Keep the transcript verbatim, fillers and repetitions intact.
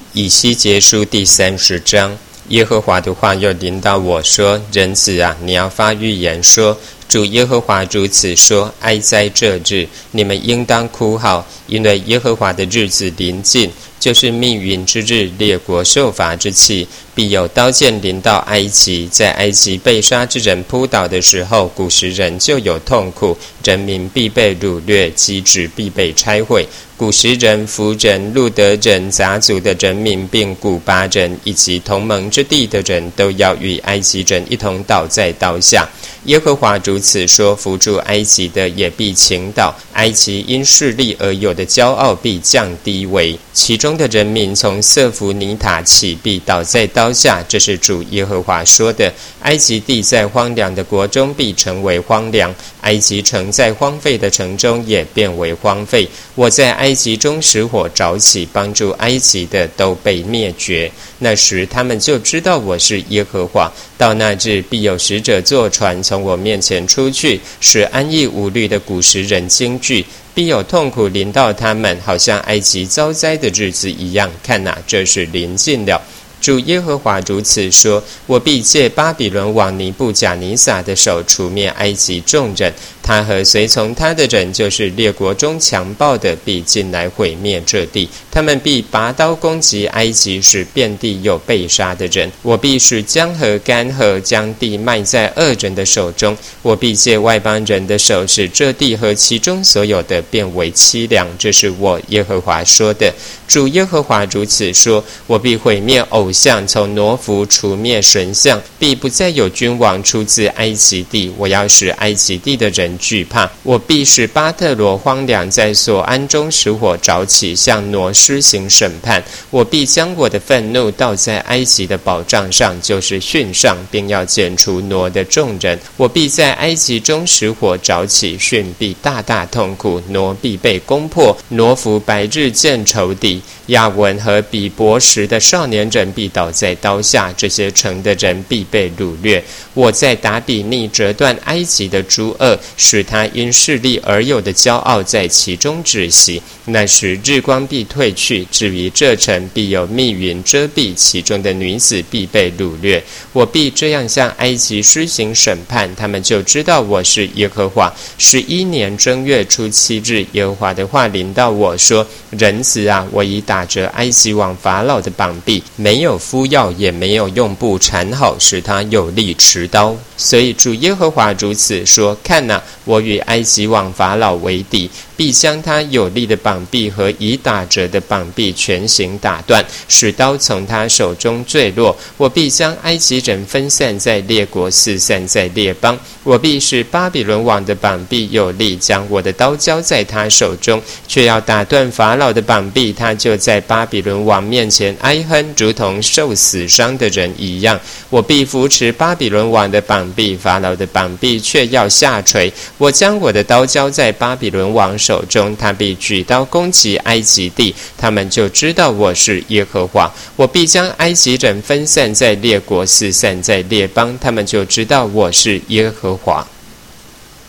以西结书第三十章，耶和华的话又临到我说：人子啊，你要发预言说，主耶和华如此说：哀哉这日，你们应当哭号，因为耶和华的日子临近，就是密云之日，列国受罚之期，必有刀剑临到埃及。在埃及被杀之人扑倒的时候，古时人就有痛苦，人民必被掳掠，基址必被拆毁。古时人、弗人、路德人、杂族的人民，并古巴人以及同盟之地的人，都要与埃及人一同倒在刀下。耶和华如此说：扶助埃及的也必倾倒，埃及因势力而有的骄傲必降低微，其中的人民从瑟弗尼塔起必倒在刀下。这是主耶和华说的。埃及地在荒凉的国中必成为荒凉，埃及城在荒废的城中也变为荒废。我在埃及中使火着起，帮助埃及的都被灭绝。那时他们就知道我是耶和华。到那日，必有使者坐船从我面前出去，使安逸无虑的古时人惊惧，必有痛苦临到他们，好像埃及遭灾的日子一样。看哪，这是临近了。主耶和华如此说：我必借巴比伦王尼布甲尼撒的手除灭埃及众人，他和随从他的人，就是列国中强暴的，必进来毁灭这地。他们必拔刀攻击埃及，使遍地有被杀的人。我必使江河干涸，将地卖在恶人的手中。我必借外邦人的手，使这地和其中所有的变为凄凉。这是我耶和华说的。主耶和华如此说：我必毁灭偶像，从挪弗除灭神像，必不再有君王出自埃及地。我要使埃及地的人惧怕。我必使巴特罗荒凉，在所安中使火着起，向挪施行审判。我必将我的愤怒倒在埃及的宝藏上，就是汛上，并要剪除挪的众人。我必在埃及中使火着起，汛必大大痛苦，挪必被攻破，挪弗白日见仇敌。亚文和比伯什的少年人必倒在刀下，这些城的人必被掳掠。我在达比尼折断埃及的诸恶，使他因势力而有的骄傲在其中止息。那时日光必退去，至于这城，必有密云遮蔽，其中的女子必被掳掠。我必这样向埃及施行审判，他们就知道我是耶和华。十一年正月初七日，耶和华的话临到我说：人子啊，我已打着埃及王法老的膀臂，没有敷药，也没有用布缠好，使他有力持刀。所以主耶和华如此说：看哪，我与埃及王法老为敌，必将他有力的膀臂和已打折的膀臂全行打断，使刀从他手中坠落。我必将埃及人分散在列国，四散在列邦。我必使巴比伦王的膀臂有力，将我的刀交在他手中，却要打断法老的膀臂，他就在巴比伦王面前哀哼，如同受死伤的人一样。我必扶持巴比伦王的膀臂，法老的膀臂却要下垂。我将我的刀交在巴比伦王手中，他必举刀攻击埃及地，他们就知道我是耶和华。我必将埃及人分散在列国，四散在列邦，他们就知道我是耶和华。